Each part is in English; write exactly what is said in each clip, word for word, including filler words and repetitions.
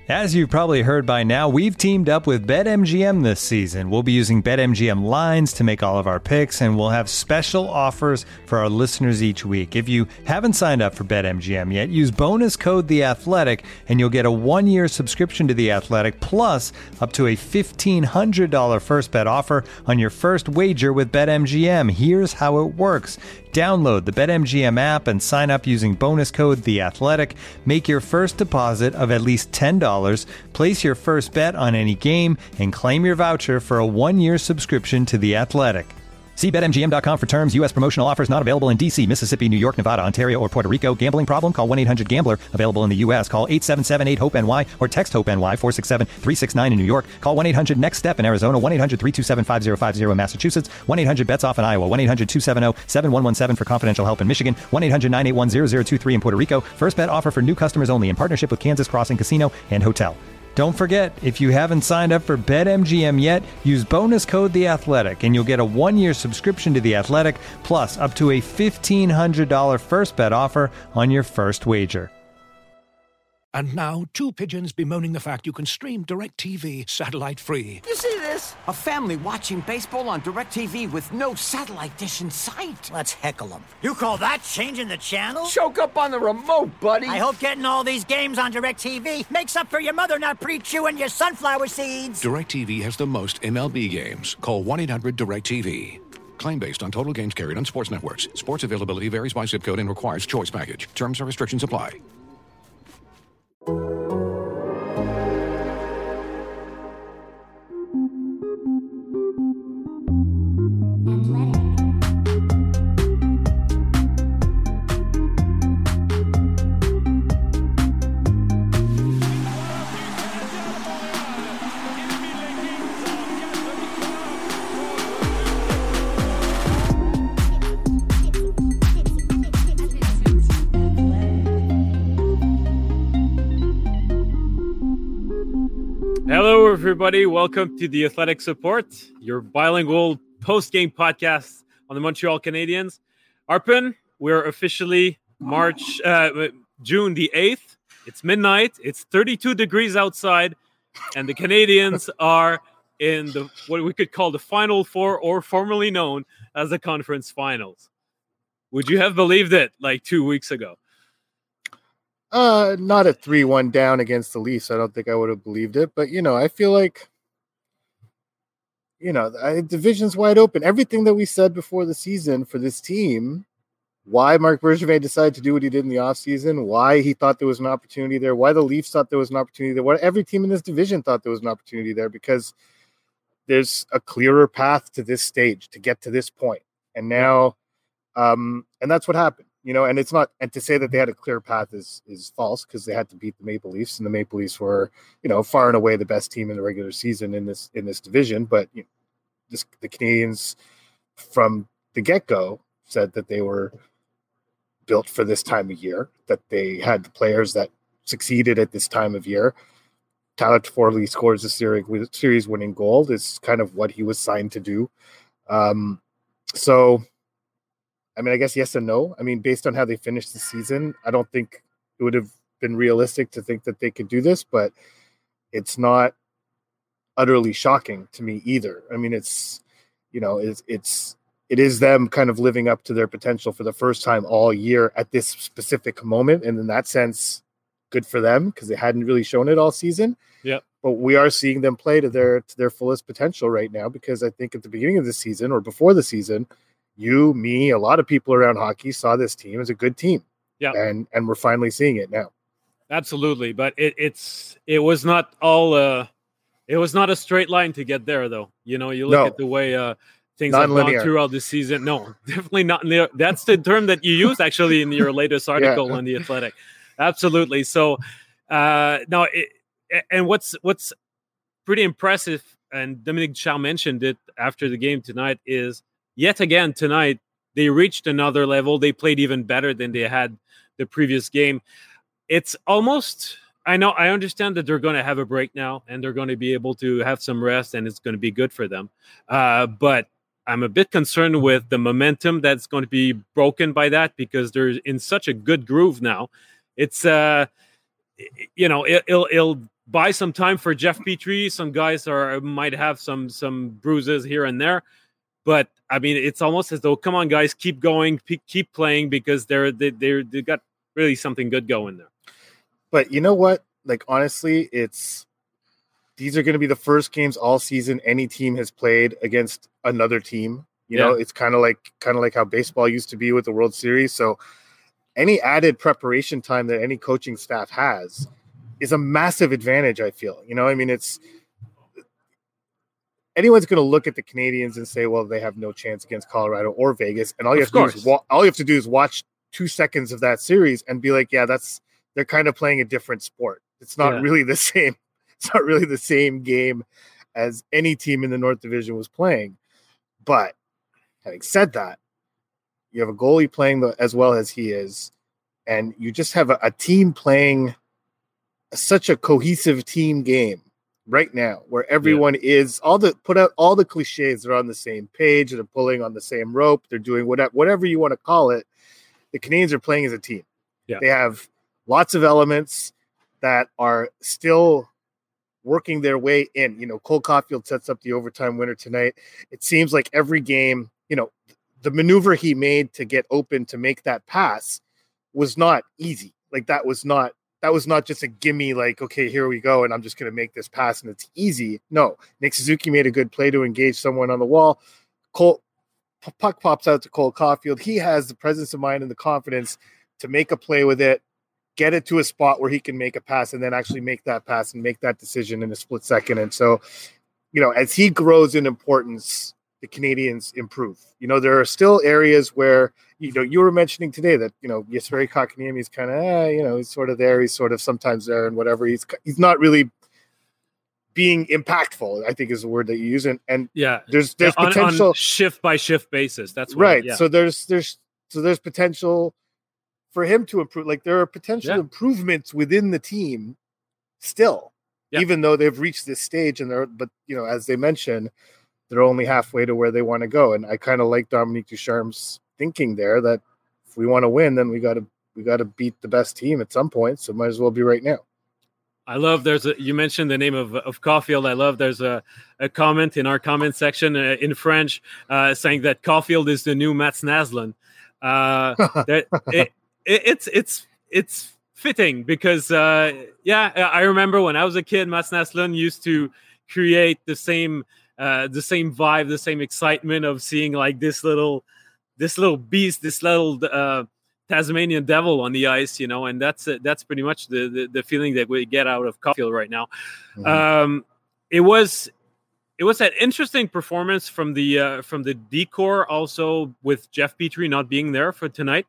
As you've probably heard by now, we've teamed up with BetMGM this season. We'll be using BetMGM lines to make all of our picks, and we'll have special offers for our listeners each week. If you haven't signed up for BetMGM yet, use bonus code The Athletic, and you'll get a one-year subscription to The Athletic, plus up to a fifteen hundred dollars first bet offer on your first wager with BetMGM. Here's how it works. Download the BetMGM app and sign up using bonus code The Athletic. Make your first deposit of at least ten dollars. Place your first bet on any game and claim your voucher for a one-year subscription to The Athletic. See Bet M G M dot com for terms. U S promotional offers not available in D C, Mississippi, New York, Nevada, Ontario, or Puerto Rico. Gambling problem? Call one eight hundred gambler. Available in the U S. Call eight seven seven eight hope N Y or text HOPE-NY four six seven three six nine in New York. Call one eight hundred next step in Arizona. one eight hundred three two seven five zero five zero in Massachusetts. one eight hundred bets off in Iowa. one eight hundred two seven zero seven one one seven for confidential help in Michigan. one eight hundred nine eight one zero zero two three in Puerto Rico. First bet offer for new customers only in partnership with Kansas Crossing Casino and Hotel. Don't forget, if you haven't signed up for BetMGM yet, use bonus code The Athletic, and you'll get a one-year subscription to The Athletic, plus up to a fifteen hundred dollars first bet offer on your first wager. And now, two pigeons bemoaning the fact you can stream DirecTV satellite-free. You see this? A family watching baseball on DirecTV with no satellite dish in sight. Let's heckle them. You call that changing the channel? Choke up on the remote, buddy. I hope getting all these games on DirecTV makes up for your mother not pre-chewing your sunflower seeds. DirecTV has the most M L B games. Call one eight hundred direct T V. Claim based on total games carried on sports networks. Sports availability varies by zip code and requires choice package. Terms and restrictions apply. Hello, everybody. Welcome to the Athletic Support, your bilingual post-game podcast on the Montreal Canadiens. Arpin, we're officially March, uh, June the eighth. It's midnight. It's thirty-two degrees outside, and the Canadiens are in the what we could call the Final Four, or formerly known as the Conference Finals. Would you have believed it like two weeks ago? Uh, not a three one down against the Leafs. I don't think I would have believed it. But, you know, I feel like, you know, the division's wide open. Everything that we said before the season for this team, why Marc Bergevin decided to do what he did in the offseason, why he thought there was an opportunity there, why the Leafs thought there was an opportunity there, why every team in this division thought there was an opportunity there, because there's a clearer path to this stage, to get to this point. And now, um, and that's what happened. You know, and it's not, and to say that they had a clear path is is false, because they had to beat the Maple Leafs, and the Maple Leafs were, you know, far and away the best team in the regular season in this in this division. But you know, this, the Canadiens from the get-go said that they were built for this time of year, that they had the players that succeeded at this time of year. Tyler Toffoli scores a series series winning goal. Is kind of what he was signed to do. Um, so. I mean, I guess yes and no. I mean, based on how they finished the season, I don't think it would have been realistic to think that they could do this, but it's not utterly shocking to me either. I mean, it's, you know, it's, it's, it is them kind of living up to their potential for the first time all year at this specific moment. And in that sense, good for them, because they hadn't really shown it all season. Yeah. But we are seeing them play to their, to their fullest potential right now, because I think at the beginning of the season or before the season, you, me, a lot of people around hockey saw this team as a good team. Yeah. And and we're finally seeing it now. Absolutely. But it, it's it was not all uh it was not a straight line to get there, though. You know, you look No. at the way uh things have gone Non-linear. throughout the season. No, definitely not. linear. That's the term that you used actually in your latest article Yeah. on The Athletic. Absolutely. So uh no, it, and what's what's pretty impressive, and Dominique Ducharme mentioned it after the game tonight, is yet again tonight they reached another level. They played even better than they had the previous game. It's almost, I know, I understand that they're going to have a break now and they're going to be able to have some rest and it's going to be good for them. Uh, but I'm a bit concerned with the momentum that's going to be broken by that, because they're in such a good groove now. It's, uh, you know, it, it'll, it'll buy some time for Jeff Petrie. Some guys are might have some some bruises here and there, but I mean, it's almost as though, come on, guys, keep going, keep playing, because they're they they're they got really something good going there. But you know what? Like, honestly, it's these are going to be the first games all season any team has played against another team. You yeah. know, it's kind of like kind of like how baseball used to be with the World Series. So any added preparation time that any coaching staff has is a massive advantage, I feel. You know, I mean, it's anyone's going to look at the Canadiens and say, well, they have no chance against Colorado or Vegas. And all you have to do is wa- all you have to do is watch two seconds of that series and be like, yeah, that's they're kind of playing a different sport. It's not yeah. really the same. It's not really the same game as any team in the North Division was playing. But having said that, you have a goalie playing the, as well as he is, and you just have a, a team playing such a cohesive team game right now, where everyone yeah. is all the put out all the cliches. They're on the same page. They're pulling on the same rope. They're doing whatever whatever you want to call it. The Canadiens are playing as a team. Yeah. They have lots of elements that are still working their way in. You know, Cole Caulfield sets up the overtime winner tonight. It seems like every game, you know, the maneuver he made to get open to make that pass was not easy. Like that was not that was not just a gimme, like, okay, here we go, and I'm just going to make this pass and it's easy. No, Nick Suzuki made a good play to engage someone on the wall. Cole puck pops out to Cole Caulfield. He has the presence of mind and the confidence to make a play with it, get it to a spot where he can make a pass, and then actually make that pass and make that decision in a split second. And so, you know, as he grows in importance, the Canadiens improve. You know, there are still areas where, you know, you were mentioning today that, you know, Jesperi Kotkaniemi is kind of, eh, you know, he's sort of there. He's sort of sometimes there and whatever. He's he's not really being impactful, I think is the word that you use. And, and yeah, there's there's on, potential on shift by shift basis. That's what, right. Yeah. So there's there's so there's potential for him to improve. Like there are potential yeah. improvements within the team still, yeah. even though they've reached this stage. And they're, but you know, as they mentioned, they're only halfway to where they want to go. And I kind of like Dominique Ducharme's thinking there that if we want to win, then we got to we got to beat the best team at some point. So might as well be right now. I love there's a, you mentioned the name of, of Caulfield. I love there's a, a comment in our comment section uh, in French uh, saying that Caulfield is the new Mats Naslund. Uh, that it, it, it's it's it's fitting because uh, yeah, I remember when I was a kid, Mats Naslund used to create the same uh, the same vibe, the same excitement of seeing like this little this little beast, this little uh, Tasmanian devil on the ice, you know, and that's uh, that's pretty much the, the the feeling that we get out of Caulfield right now. Mm-hmm. Um, it was it was an interesting performance from the uh, from the D-Corps, also with Jeff Petrie not being there for tonight.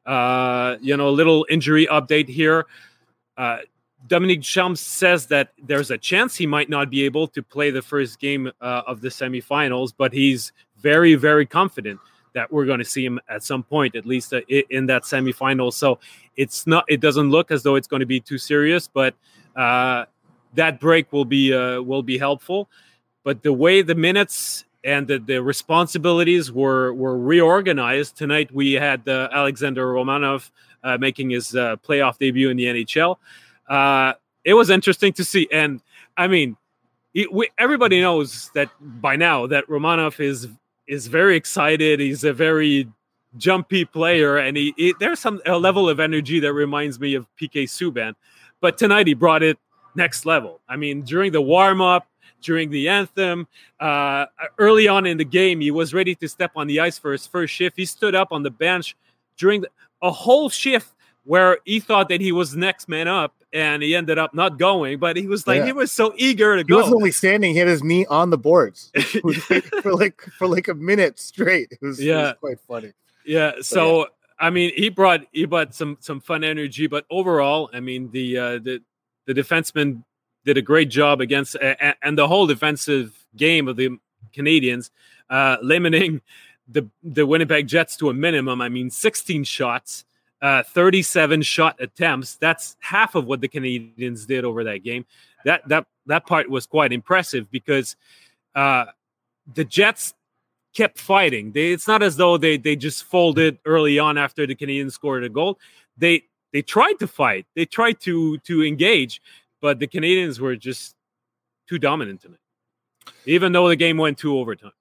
Uh, you know, a little injury update here. Uh, Dominique Ducharme says that there's a chance he might not be able to play the first game uh, of the semifinals, but he's very, very confident that we're going to see him at some point, at least uh, in that semifinal. So it's not, it doesn't look as though it's going to be too serious, but uh, that break will be uh, will be helpful. But the way the minutes and the, the responsibilities were were reorganized tonight, we had uh, Alexander Romanov uh, making his uh, playoff debut in the N H L. Uh, it was interesting to see, and I mean, it, we, everybody knows that by now that Romanov is. is very excited. He's a very jumpy player, and he, he there's some a level of energy that reminds me of P K Subban. But tonight he brought it next level. I mean, during the warm-up, during the anthem, uh, early on in the game, he was ready to step on the ice for his first shift. He stood up on the bench during the, a whole shift where he thought that he was next man up, and he ended up not going, but he was like, yeah. he was so eager to he go. He wasn't only standing, he had his knee on the boards like, for like for like a minute straight. It was, yeah. it was quite funny. Yeah. So, so yeah. I mean, he brought he brought some some fun energy, but overall, I mean, the uh, the the defenseman did a great job against, uh, and the whole defensive game of the Canadiens, uh, limiting the the Winnipeg Jets to a minimum. I mean, sixteen shots. Uh, thirty-seven shot attempts. That's half of what the Canadiens did over that game. That that that part was quite impressive because uh, the Jets kept fighting. They, it's not as though they they just folded early on after the Canadiens scored a goal. They they tried to fight. They tried to to engage, but the Canadians were just too dominant tonight, even though the game went to overtime.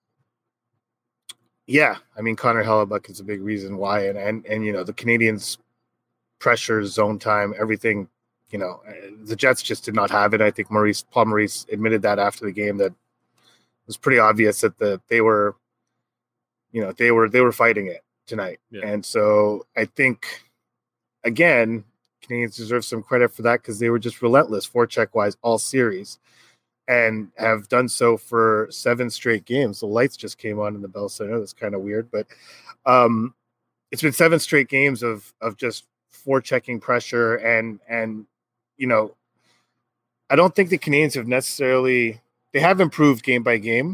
Yeah, I mean, Connor Hellebuck is a big reason why, and and and you know the Canadians' pressure, zone time, everything. You know, the Jets just did not have it. I think Maurice Paul Maurice admitted that after the game, that it was pretty obvious that the they were, you know, they were they were fighting it tonight, yeah. And so I think again, Canadians deserve some credit for that because they were just relentless forecheck wise all series, and have done so for seven straight games. The lights just came on in the Bell Center. That's kind of weird, but um, it's been seven straight games of of just forechecking pressure, and and you know, I don't think the Canadians have necessarily they have improved game by game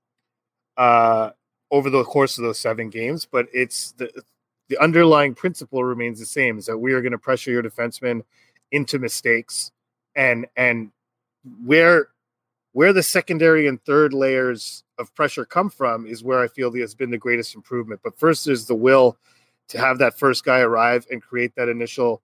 uh, over the course of those seven games, but it's the the underlying principle remains the same: is that we are going to pressure your defensemen into mistakes, and and where where the secondary and third layers of pressure come from is where I feel has been the greatest improvement. But first, there's the will to have that first guy arrive and create that initial,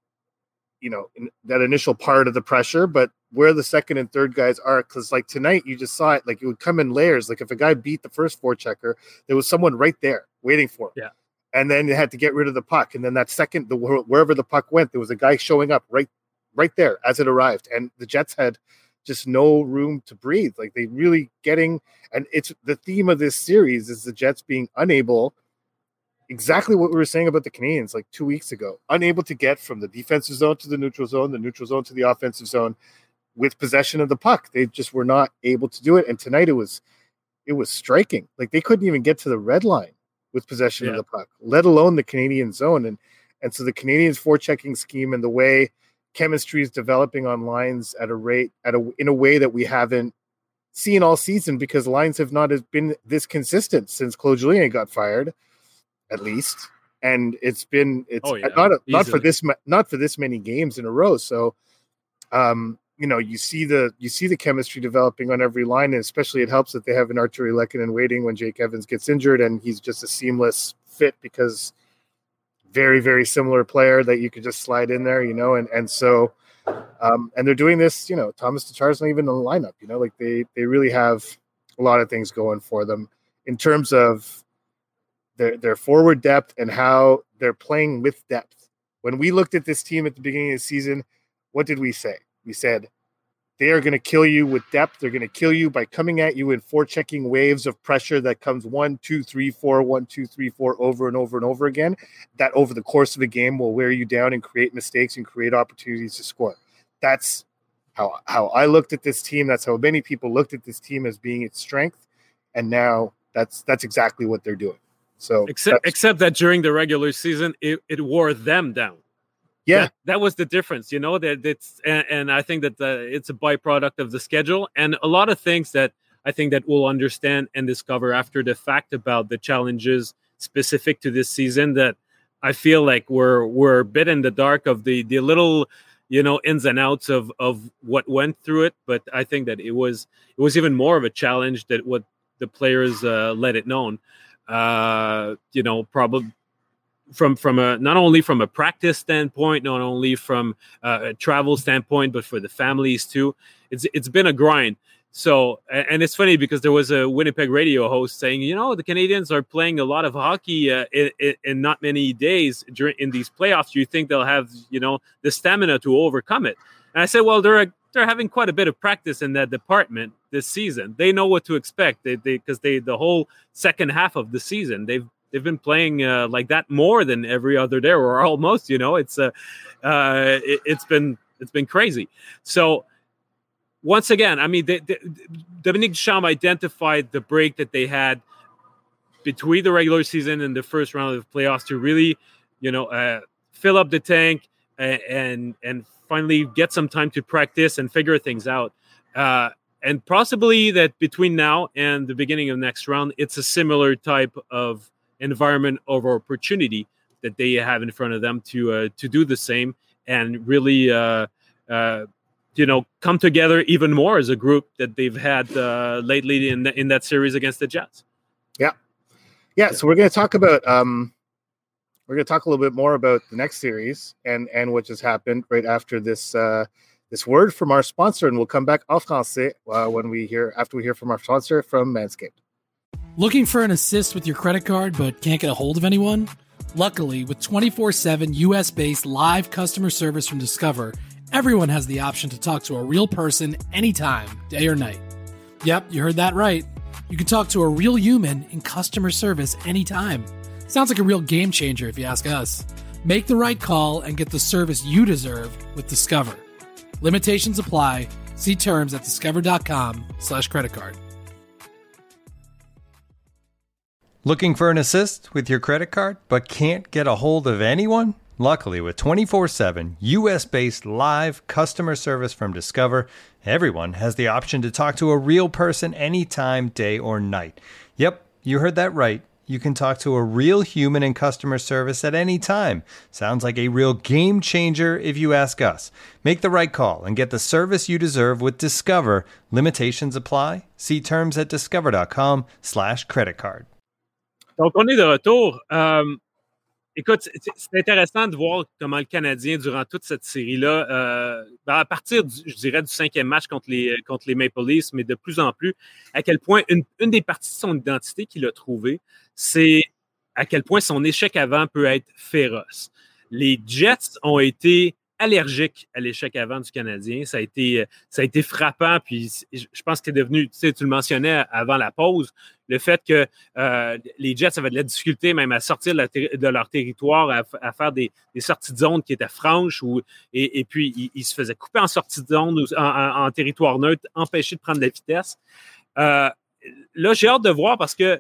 you know, that initial part of the pressure. But where the second and third guys are, because like tonight, you just saw it, like it would come in layers. Like if a guy beat the first forechecker, there was someone right there waiting for him. Yeah. And then you had to get rid of the puck. And then that second, the wherever the puck went, there was a guy showing up right, right there as it arrived. And the Jets had just no room to breathe. Like they really getting, and it's the theme of this series is the Jets being unable, exactly what we were saying about the Canadians like two weeks ago, unable to get from the defensive zone to the neutral zone, the neutral zone to the offensive zone with possession of the puck. They just were not able to do it. And tonight it was, it was striking. Like they couldn't even get to the red line with possession yeah. of the puck, let alone the Canadian zone. And, and so the Canadians forechecking scheme and the way chemistry is developing on lines at a rate at a, in a way that we haven't seen all season, because lines have not been this consistent since Claude Julien got fired, at least. And it's been, it's oh, yeah. not, a, not for this, not for this many games in a row. So, um, you know, you see the, you see the chemistry developing on every line, and especially it helps that they have an Artturi Lehkonen waiting when Jake Evans gets injured, and he's just a seamless fit because very, very similar player that you could just slide in there, you know, and, and so, um, and they're doing this, you know, Thomas Tatar's not even in the lineup, you know, like they, they really have a lot of things going for them in terms of their, their forward depth and how they're playing with depth. When we looked at this team at the beginning of the season, what did we say? We said, they are going to kill you with depth. They're going to kill you by coming at you in forechecking waves of pressure that comes one, two, three, four, one, two, three, four, over and over and over again. That over the course of a game will wear you down and create mistakes and create opportunities to score. That's how, how I looked at this team. That's how many people looked at this team as being its strength. And now that's that's exactly what they're doing. So except except that during the regular season, it, it wore them down. Yeah, that, that was the difference, you know. That it's and, and I think that the, it's a byproduct of the schedule and a lot of things that I think that we'll understand and discover after the fact about the challenges specific to this season. That I feel like we're we're a bit in the dark of the the little, you know, ins and outs of of what went through it. But I think that it was it was even more of a challenge that what the players uh, let it known. Uh, you know, probably. From from a not only from a practice standpoint, not only from uh, a travel standpoint, but for the families too. It's it's been a grind. So and it's funny because there was a Winnipeg radio host saying, you know, the Canadians are playing a lot of hockey uh, in, in not many days during in these playoffs. Do you think they'll have, you know, the stamina to overcome it? And I said, well, they're they're having quite a bit of practice in that department this season. They know what to expect. They they because they the whole second half of the season they've. They've been playing uh, like that more than every other day, or almost. You know, it's uh, uh, it, it's been it's been crazy. So once again, I mean, they, they, Dominique Ducharme identified the break that they had between the regular season and the first round of the playoffs to really, you know, uh, fill up the tank and, and and finally get some time to practice and figure things out. Uh, and possibly that between now and the beginning of next round, it's a similar type of environment of opportunity that they have in front of them to uh, to do the same and really uh, uh, you know come together even more as a group that they've had uh, lately in the, in that series against the Jets. Yeah, yeah. So we're going to talk about um, we're going to talk a little bit more about the next series and and what just happened right after this uh, this word from our sponsor, and we'll come back en français uh, when we hear after we hear from our sponsor from Manscaped. Looking for an assist with your credit card but can't get a hold of anyone? Luckily, with twenty-four seven U S-based live customer service from Discover, everyone has the option to talk to a real person anytime, day or night. Yep, you heard that right. You can talk to a real human in customer service anytime. Sounds like a real game changer if you ask us. Make the right call and get the service you deserve with Discover. Limitations apply. See terms at discover.com slash credit card. Looking for an assist with your credit card but can't get a hold of anyone? Luckily, with twenty-four seven U S-based live customer service from Discover, everyone has the option to talk to a real person anytime, day or night. Yep, you heard that right. You can talk to a real human in customer service at any time. Sounds like a real game changer if you ask us. Make the right call and get the service you deserve with Discover. Limitations apply. See terms at discover.com slash credit card. Donc, on est de retour. Euh, écoute, c'est, c'est intéressant de voir comment le Canadien, durant toute cette série-là, euh, à partir, du, je dirais, du cinquième match contre les, contre les Maple Leafs, mais de plus en plus, à quel point une, une des parties de son identité qu'il a trouvée, c'est à quel point son échec avant peut être féroce. Les Jets ont été allergiques à l'échec avant du Canadien. Ça a été, ça a été frappant, puis je pense que c'est devenu, tu sais, tu le mentionnais avant la pause, le fait que euh, les Jets avaient de la difficulté même à sortir de, la ter- de leur territoire, à, à faire des, des sorties de zone qui étaient franches, ou, et, et puis ils, ils se faisaient couper en sortie de zone, ou, en, en, en territoire neutre, empêchés de prendre de la vitesse. Euh, là, j'ai hâte de voir parce que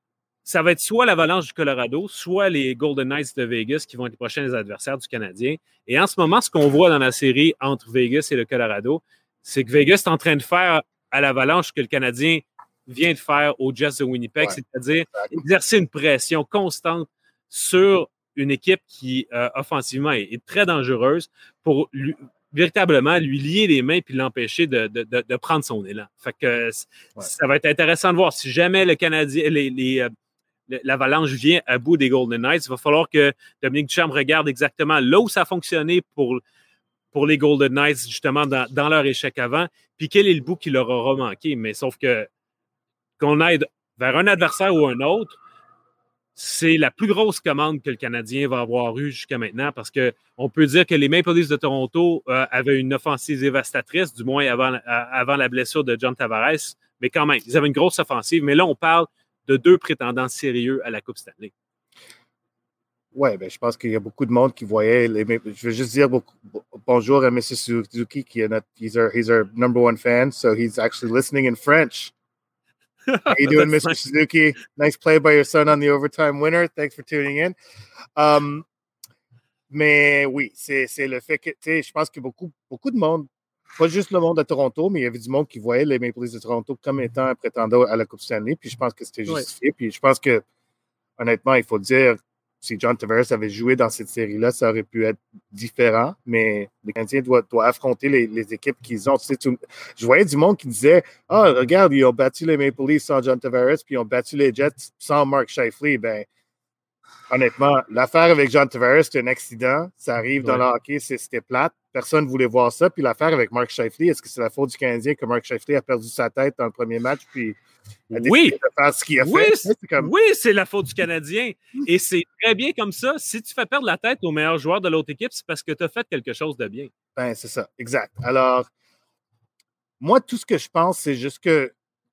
ça va être soit l'Avalanche du Colorado, soit les Golden Knights de Vegas qui vont être les prochains adversaires du Canadien. Et en ce moment, ce qu'on voit dans la série entre Vegas et le Colorado, c'est que Vegas est en train de faire à l'Avalanche ce que le Canadien vient de faire aux Jets de Winnipeg, ouais, c'est-à-dire exercer une pression constante sur une équipe qui, euh, offensivement, est, est très dangereuse pour lui, véritablement lui lier les mains puis l'empêcher de, de, de, de prendre son élan. Fait que ouais. Ça va être intéressant de voir. Si jamais le Canadien, les, les euh, l'Avalanche vient à bout des Golden Knights, il va falloir que Dominique Ducharme regarde exactement là où ça a fonctionné pour, pour les Golden Knights, justement, dans, dans leur échec avant, puis quel est le bout qui leur aura manqué. Mais sauf que qu'on aide vers un adversaire ou un autre, c'est la plus grosse commande que le Canadien va avoir eue jusqu'à maintenant, parce qu'on peut dire que les Maple Leafs de Toronto euh, avaient une offensive dévastatrice, du moins avant, euh, avant la blessure de John Tavares, mais quand même, ils avaient une grosse offensive. Mais là, on parle de deux prétendants sérieux à la Coupe Stanley. Oui, ben, je pense qu'il y a beaucoup de monde qui voyait. Les, je veux juste dire beaucoup, bonjour à M. Suzuki, qui est notre, he's our, he's our number one fan, so he's actually listening in French. How you doing, Mister Nice. Suzuki? Nice play by your son on the overtime winner. Thanks for tuning in. Um, mais oui, c'est, c'est le fait que, tu sais, je pense qu'il y a beaucoup, beaucoup de monde, pas juste le monde de Toronto, mais il y avait du monde qui voyait les Maple Leafs de Toronto comme étant un prétendant à la Coupe Stanley, puis je pense que c'était justifié. Ouais. Puis je pense que, honnêtement, il faut dire, si John Tavares avait joué dans cette série-là, ça aurait pu être différent, mais les Canadiens doivent, doivent affronter les, les équipes qu'ils ont. Tu sais, tout, je voyais du monde qui disait « Ah, oh, regarde, ils ont battu les Maple Leafs sans John Tavares, puis ils ont battu les Jets sans Mark Scheifele. » Ben, honnêtement, l'affaire avec John Tavares, c'était un accident. Ça arrive ouais. dans le hockey, c'est, c'était plate. Personne ne voulait voir ça. Puis l'affaire avec Mark Scheifele, est-ce que c'est la faute du Canadien que Mark Scheifele a perdu sa tête dans le premier match, puis a oui. de faire ce qu'il a oui, fait? C'est comme... Oui, c'est la faute du Canadien. Et c'est très bien comme ça. Si tu fais perdre la tête au meilleur joueur de l'autre équipe, c'est parce que tu as fait quelque chose de bien. Ben, c'est ça, exact. Alors, moi, tout ce que je pense, c'est juste que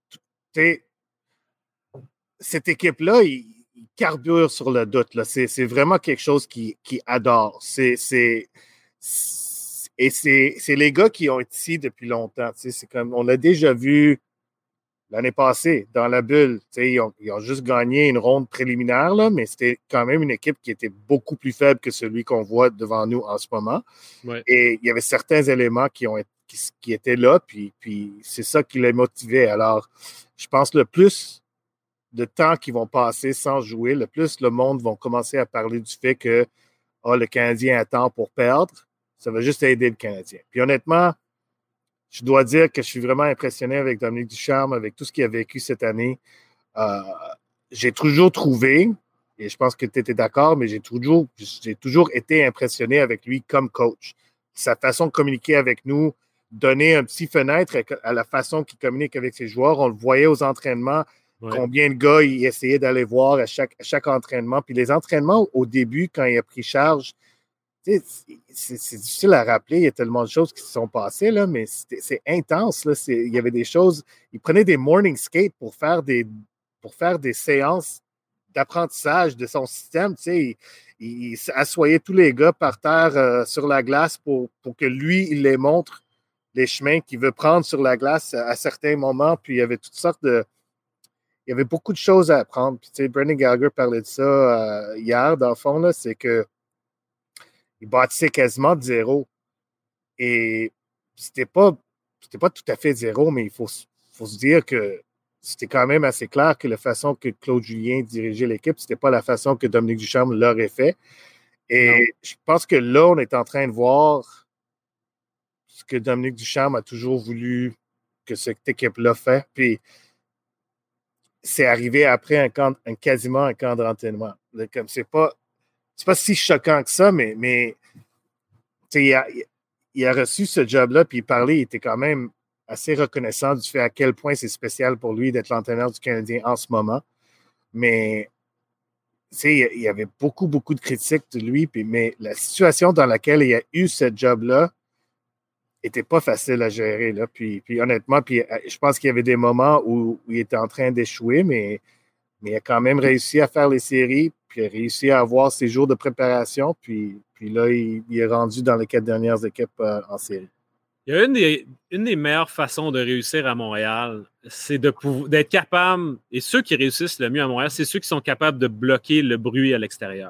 cette équipe-là, il il carbure sur le doute. Là. C'est, c'est vraiment quelque chose qui, qui adore. C'est, c'est, c'est, et c'est, c'est les gars qui ont été ici depuis longtemps. C'est comme, on l'a déjà vu l'année passée dans la bulle. Ils ont, ils ont juste gagné une ronde préliminaire, là, mais c'était quand même une équipe qui était beaucoup plus faible que celui qu'on voit devant nous en ce moment. Ouais. Et il y avait certains éléments qui, ont, qui, qui étaient là, puis, puis c'est ça qui les motivait. Alors, je pense le plus de temps qu'ils vont passer sans jouer, le plus le monde va commencer à parler du fait que oh, le Canadien attend pour perdre, ça va juste aider le Canadien. Puis honnêtement, je dois dire que je suis vraiment impressionné avec Dominique Ducharme, avec tout ce qu'il a vécu cette année. Euh, j'ai toujours trouvé, et je pense que tu étais d'accord, mais j'ai toujours, j'ai toujours été impressionné avec lui comme coach. sa façon de communiquer avec nous, donner un petit fenêtre à la façon qu'il communique avec ses joueurs. On le voyait aux entraînements, ouais. Combien de gars il essayait d'aller voir à chaque, à chaque entraînement. Puis les entraînements, au début, quand il a pris charge, c'est, c'est, c'est difficile à rappeler. Il y a tellement de choses qui se sont passées, là, mais c'est intense. Là. C'est, il y avait des choses... Il prenait des morning skates pour faire des, pour faire des séances d'apprentissage de son système. Tu sais, il, il assoyait tous les gars par terre euh, sur la glace pour, pour que lui, il les montre les chemins qu'il veut prendre sur la glace à, à certains moments. Puis il y avait toutes sortes de... Il y avait beaucoup de choses à apprendre. Puis, tu sais, Brendan Gallagher parlait de ça euh, hier, dans le fond, là, c'est que il bâtissait quasiment de zéro. Et c'était pas, c'était pas tout à fait zéro, mais il faut, faut se dire que c'était quand même assez clair que la façon que Claude Julien dirigeait l'équipe, c'était pas la façon que Dominique Ducharme l'aurait fait. Et non. Je pense que là, on est en train de voir ce que Dominique Ducharme a toujours voulu que cette équipe-là fait. Puis c'est arrivé après un camp, un, quasiment un camp d'entraînement. Comme c'est pas, c'est pas si choquant que ça, mais, mais il a, il a reçu ce job-là, puis il parlait, il était quand même assez reconnaissant du fait à quel point c'est spécial pour lui d'être l'entraîneur du Canadien en ce moment. Mais il y avait beaucoup, beaucoup de critiques de lui, puis, mais la situation dans laquelle il a eu ce job-là n'était pas facile à gérer. Là. Puis, puis honnêtement, puis, je pense qu'il y avait des moments où, où il était en train d'échouer, mais, mais il a quand même réussi à faire les séries, puis il a réussi à avoir ses jours de préparation, puis, puis là, il, il est rendu dans les quatre dernières équipes euh, en série. Il y a une des, une des meilleures façons de réussir à Montréal, c'est de pouvoir, d'être capable, et ceux qui réussissent le mieux à Montréal, c'est ceux qui sont capables de bloquer le bruit à l'extérieur.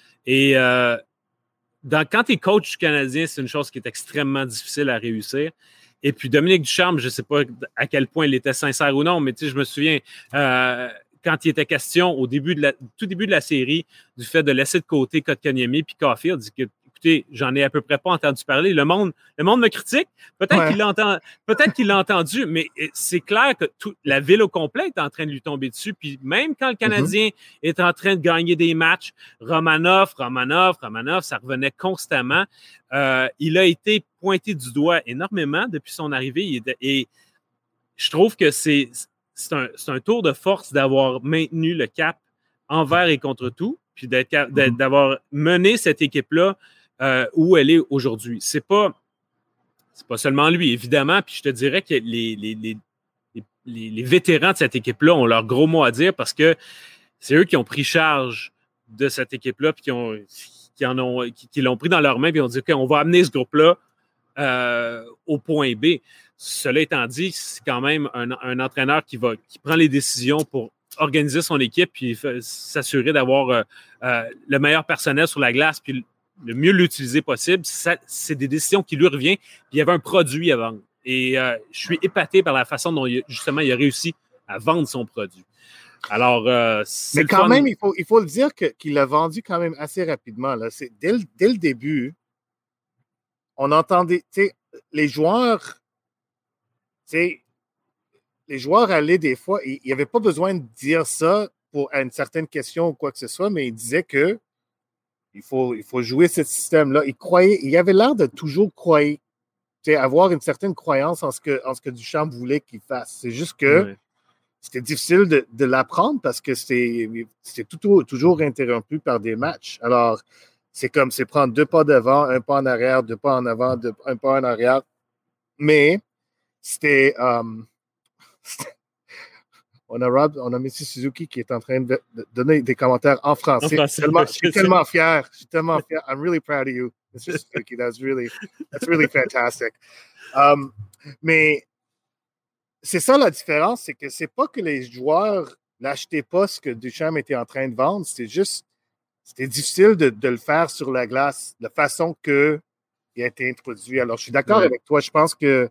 Et euh, Dans, quand tu es coach du Canadien, c'est une chose qui est extrêmement difficile à réussir. Et puis Dominique Ducharme, je ne sais pas à quel point il était sincère ou non, mais je me souviens, euh, quand il était question au début de la, tout début de la série du fait de laisser de côté Kotkaniemi puis Caulfield, il dit que écoutez, j'en ai à peu près pas entendu parler. Le monde, le monde me critique. Peut-être ouais. qu'il l'entend, peut-être qu'il l'a entendu, mais c'est clair que tout, la ville au complet est en train de lui tomber dessus. Puis même quand le Canadien mm-hmm. est en train de gagner des matchs, Romanov, Romanov, Romanov, ça revenait constamment. Euh, il a été pointé du doigt énormément depuis son arrivée. Et, et je trouve que c'est, c'est, un, c'est un tour de force d'avoir maintenu le cap envers et contre tout, puis d'être, d'être, d'avoir mené cette équipe-là Euh, où elle est aujourd'hui. C'est pas, c'est pas seulement lui, évidemment, puis je te dirais que les, les, les, les, les vétérans de cette équipe-là ont leur gros mot à dire parce que c'est eux qui ont pris charge de cette équipe-là puis qui, ont, qui, en ont, qui, qui l'ont pris dans leurs mains puis ont dit OK, on va amener ce groupe-là euh, au point B. Cela étant dit, c'est quand même un, un entraîneur qui, va, qui prend les décisions pour organiser son équipe puis s'assurer d'avoir euh, euh, le meilleur personnel sur la glace puis le mieux l'utiliser possible. Ça, c'est des décisions qui lui reviennent. Puis il y avait un produit à vendre. Et euh, je suis épaté par la façon dont, il, justement, il a réussi à vendre son produit. Alors, euh, c'est Mais quand fun. même, il faut, il faut le dire que, qu'il l'a vendu quand même assez rapidement. Là. C'est, dès, le, dès le début, on entendait, tu sais, les joueurs, tu sais, les joueurs allaient des fois, il n'y avait pas besoin de dire ça pour à une certaine question ou quoi que ce soit, mais ils disaient que Il faut, il faut jouer ce système-là. Il croyait, il avait l'air de toujours croire, avoir une certaine croyance en ce que, en ce que Ducharme voulait qu'il fasse. C'est juste que oui. c'était difficile de, de l'apprendre parce que c'était, c'était tout, toujours interrompu par des matchs. Alors, c'est comme, c'est prendre deux pas devant, un pas en arrière, deux pas en avant, deux, un pas en arrière. Mais c'était... Um, c'était On a, Rob, on a M. Suzuki qui est en train de donner des commentaires en français. En français tellement, je suis tellement fier. Je suis tellement fier. I'm really proud of you, Mister Suzuki. That's really, that's really fantastic. Um, mais c'est ça la différence, c'est que c'est pas que les joueurs n'achetaient pas ce que Ducharme était en train de vendre. C'était juste, c'était difficile de, de le faire sur la glace, de la façon qu'il a été introduit. Alors, je suis d'accord ouais. avec toi. Je pense que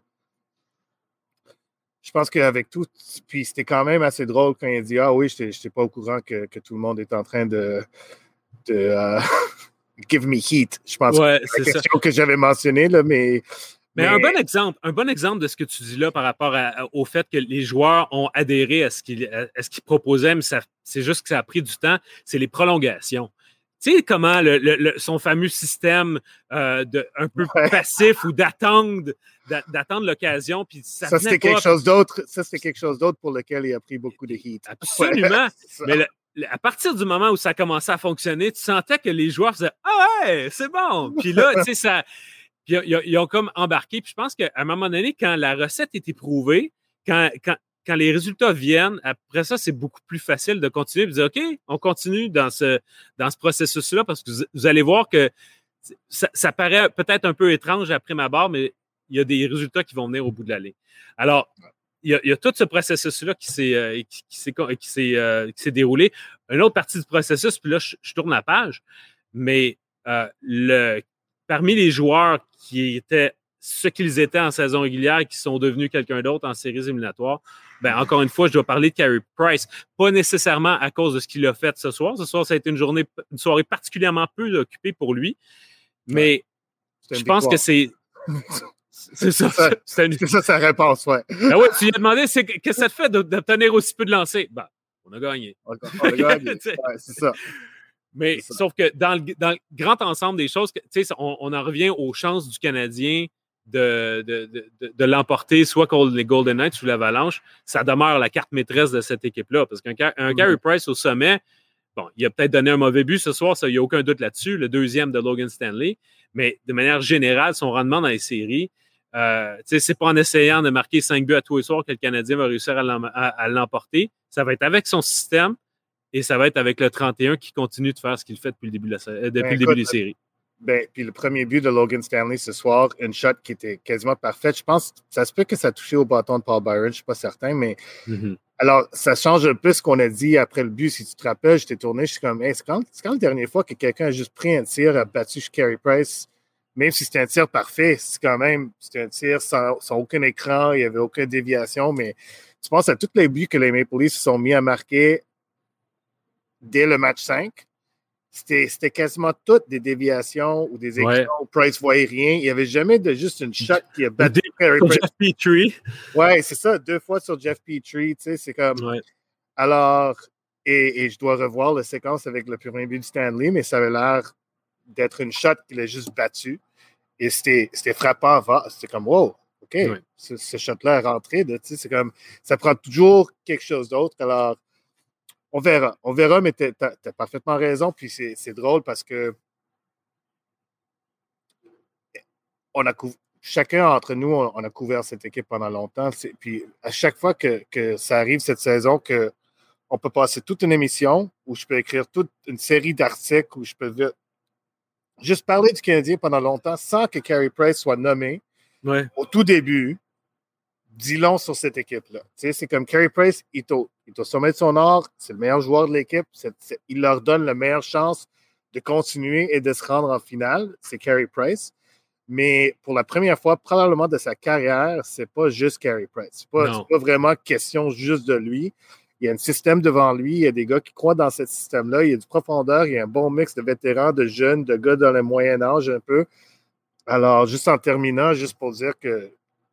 Je pense qu'avec tout, puis c'était quand même assez drôle quand il a dit « Ah oui, je n'étais pas au courant que, que tout le monde est en train de, de uh, give me heat ». Je pense ouais, que c'est la question ça. que j'avais mentionnée, là, mais... Mais, mais un bon exemple, un bon exemple de ce que tu dis là par rapport à, au fait que les joueurs ont adhéré à ce qu'ils, à ce qu'ils proposaient, mais ça, c'est juste que ça a pris du temps, c'est les prolongations. Tu sais comment le, le, le, son fameux système euh, de un peu ouais. passif ou d'attendre, d'attendre l'occasion. Puis ça, ça c'était quelque chose d'autre. Ça c'était quelque chose d'autre pour lequel il a pris beaucoup de heat. Absolument. Ouais, mais le, le, à partir du moment où ça commençait à fonctionner, tu sentais que les joueurs faisaient ah ouais, c'est bon. Puis là, tu sais ça, puis ils, ils ont comme embarqué. Puis je pense qu'à un moment donné, quand la recette est éprouvée, quand quand Quand les résultats viennent, après ça, c'est beaucoup plus facile de continuer et de dire OK, on continue dans ce, dans ce processus-là parce que vous, vous allez voir que ça, ça paraît peut-être un peu étrange après ma barre, mais il y a des résultats qui vont venir au bout de la ligne. Alors, il y a, il y a tout ce processus-là qui s'est, euh, qui, qui s'est, qui s'est, euh, qui s'est déroulé. Une autre partie du processus, puis là, je, je tourne la page, mais euh, le, parmi les joueurs qui étaient ce qu'ils étaient en saison régulière et qui sont devenus quelqu'un d'autre en séries éliminatoires, ben encore une fois, je dois parler de Carey Price. Pas nécessairement à cause de ce qu'il a fait ce soir. Ce soir, ça a été une journée, une soirée particulièrement peu occupée pour lui. Mais ouais. je pense que c'est... C'est ça, c'est, une... c'est ça sa réponse, ouais. Ben ouais, tu lui as demandé, c'est, qu'est-ce que ça te fait d'obtenir aussi peu de lancers? Ben, on a gagné. On a, on a gagné, ouais, c'est ça. Mais c'est ça. Sauf que dans le, dans le grand ensemble des choses, on, on en revient aux chances du Canadien De, de, de, de l'emporter, soit contre les Golden Knights ou l'Avalanche, ça demeure la carte maîtresse de cette équipe-là. Parce qu'un un Carey Price au sommet, bon, il a peut-être donné un mauvais but ce soir, ça, il n'y a aucun doute là-dessus, le deuxième de Logan Stanley, mais de manière générale, son rendement dans les séries, euh, c'est pas en essayant de marquer cinq buts à tous les soirs que le Canadien va réussir à, l'em- à, à l'emporter. Ça va être avec son système et ça va être avec le trente et un qui continue de faire ce qu'il fait depuis le début, de la, euh, depuis ben, le début des séries. Ben, puis le premier but de Logan Stanley ce soir, une shot qui était quasiment parfaite. Je pense que ça se peut que ça a touché au bâton de Paul Byron, je ne suis pas certain, mais mm-hmm. alors ça change un peu ce qu'on a dit après le but. Si tu te rappelles, je t'ai tourné, je suis comme, hey, c'est, quand, c'est quand la dernière fois que quelqu'un a juste pris un tir, a battu chez Carey Price, même si c'était un tir parfait, c'est quand même, c'était un tir sans, sans aucun écran, il n'y avait aucune déviation, mais tu penses à tous les buts que les Maple Leafs se sont mis à marquer dès le match cinq. C'était, c'était quasiment toutes des déviations ou des écrans ouais. où Price ne voyait rien. Il n'y avait jamais de juste une shot qui a battu Carey Price. Jeff Petrie. Oui, c'est ça, deux fois sur Jeff Petrie. Tu sais, c'est comme. Ouais. Alors, et, et je dois revoir la séquence avec le premier but de Stanley, mais ça avait l'air d'être une shot qu'il a juste battue. Et c'était, c'était frappant avant. C'était comme, wow, OK, ouais. ce, ce shot-là est rentré. Tu sais, c'est comme, ça prend toujours quelque chose d'autre. Alors, on verra. On verra, mais tu as parfaitement raison. Puis c'est, c'est drôle parce que on a cou- chacun entre nous, on, on a couvert cette équipe pendant longtemps. C'est, puis à chaque fois que, que ça arrive cette saison, qu'on peut passer toute une émission où je peux écrire toute une série d'articles où je peux juste parler du Canadien pendant longtemps sans que Carey Price soit nommé ouais. au tout début. Dis long sur cette équipe-là. Tu sais, c'est comme Carey Price, il est, au, il est au sommet de son art, c'est le meilleur joueur de l'équipe, c'est, c'est, il leur donne la meilleure chance de continuer et de se rendre en finale, c'est Carey Price. Mais pour la première fois, probablement de sa carrière, c'est pas juste Carey Price. C'est pas, c'est pas vraiment question juste de lui. Il y a un système devant lui, il y a des gars qui croient dans ce système-là, il y a du profondeur, il y a un bon mix de vétérans, de jeunes, de gars dans le moyen âge un peu. Alors, juste en terminant, juste pour dire que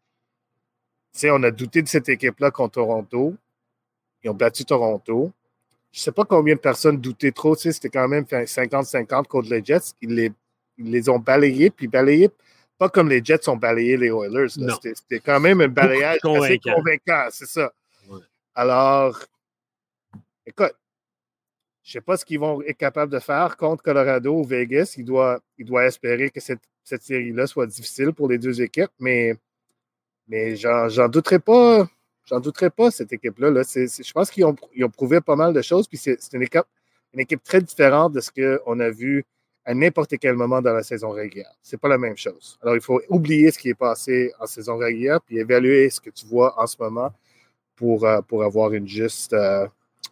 tu sais, on a douté de cette équipe-là contre Toronto. Ils ont battu Toronto. Je ne sais pas combien de personnes doutaient trop. Tu sais, c'était quand même cinquante cinquante contre les Jets. Ils les, ils les ont balayés, puis balayés, pas comme les Jets ont balayé les Oilers. C'était, c'était quand même un balayage assez convaincant, c'est ça. Ouais. Alors, écoute, je ne sais pas ce qu'ils vont être capables de faire contre Colorado ou Vegas. Ils doivent, ils doivent espérer que cette, cette série-là soit difficile pour les deux équipes, mais Mais j'en, j'en douterai pas, j'en douterai pas, cette équipe-là. Là. C'est, c'est, je pense qu'ils ont, ils ont prouvé pas mal de choses, puis c'est, c'est une, équipe, une équipe très différente de ce qu'on a vu à n'importe quel moment dans la saison régulière. C'est pas la même chose. Alors, il faut oublier ce qui est passé en saison régulière, puis évaluer ce que tu vois en ce moment pour, uh, pour avoir une juste, uh,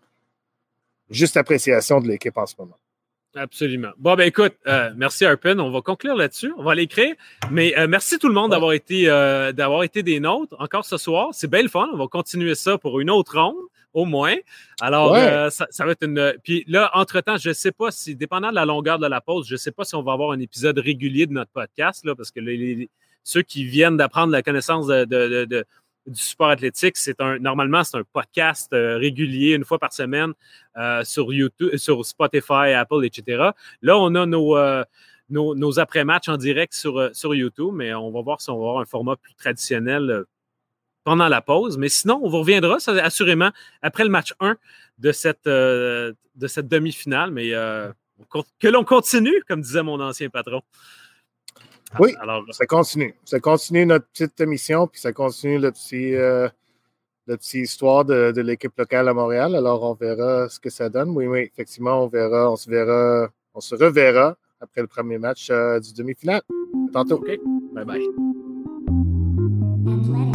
juste appréciation de l'équipe en ce moment. Absolument. Bon, ben écoute, euh, merci Arpin. On va conclure là-dessus. On va l'écrire. Mais euh, merci tout le monde ouais. d'avoir été euh, d'avoir été des nôtres encore ce soir. C'est bien le fun. On va continuer ça pour une autre ronde, au moins. Alors, ouais. euh, ça, ça va être une... Puis là, entre-temps, je ne sais pas si, dépendant de la longueur de la pause, je ne sais pas si on va avoir un épisode régulier de notre podcast, là, parce que les, les, ceux qui viennent d'apprendre la connaissance de, de, de, de du support athlétique. C'est un, normalement, c'est un podcast euh, régulier, une fois par semaine, euh, sur YouTube, sur Spotify, Apple, et cetera. Là, on a nos, euh, nos, nos après-matchs en direct sur, euh, sur YouTube, mais on va voir si on va avoir un format plus traditionnel euh, pendant la pause. Mais sinon, on vous reviendra ça, assurément après le match un de cette, euh, de cette demi-finale. Mais euh, que l'on continue, comme disait mon ancien patron. Oui, Alors, ça continue. Ça continue notre petite émission, puis ça continue le petit, euh, le petit histoire de, de l'équipe locale à Montréal. Alors, on verra ce que ça donne. Oui, oui, effectivement, on verra, on se verra, on se reverra après le premier match euh, du demi-finale. À tantôt. OK. Bye bye.